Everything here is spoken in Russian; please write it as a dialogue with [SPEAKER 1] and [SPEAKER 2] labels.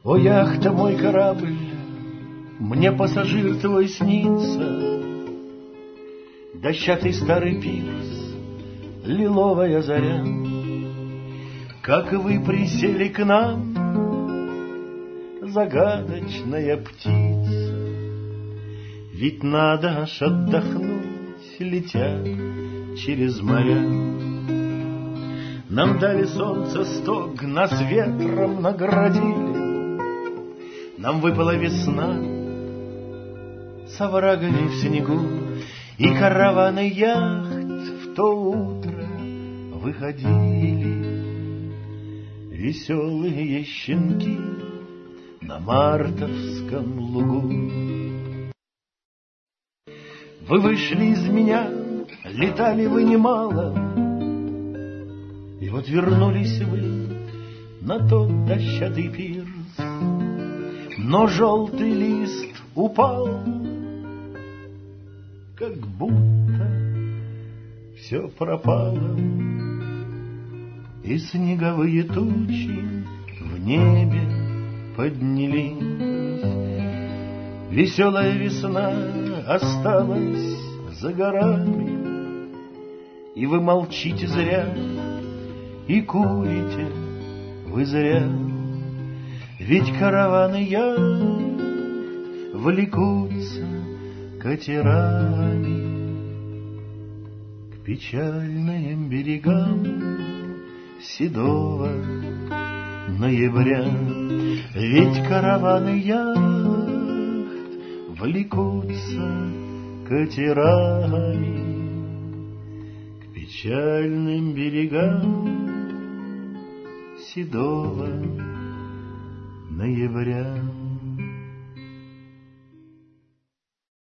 [SPEAKER 1] О, яхта, мой корабль, мне пассажир твой снится, дощатый старый пирс, лиловая заря. Как вы присели к нам, загадочная птица, ведь надо аж отдохнуть, летя через моря. Нам дали солнце стог, нас ветром наградили, нам выпала весна с оврагами в снегу, и караваны яхт в то утро выходили. Веселые щенки на мартовском лугу. Вы вышли из меня, летали вы немало, и вот вернулись вы на тот дощатый пирс. Но желтый лист упал, как будто все пропало, и снеговые тучи в небе поднялись. Веселая весна осталась за горами, и вы молчите зря, и курите вы зря. Ведь караваны яхт влекутся катерами к печальным берегам седого ноября. Ведь караваны яхт влекутся катерами к печальным берегам седого ноября.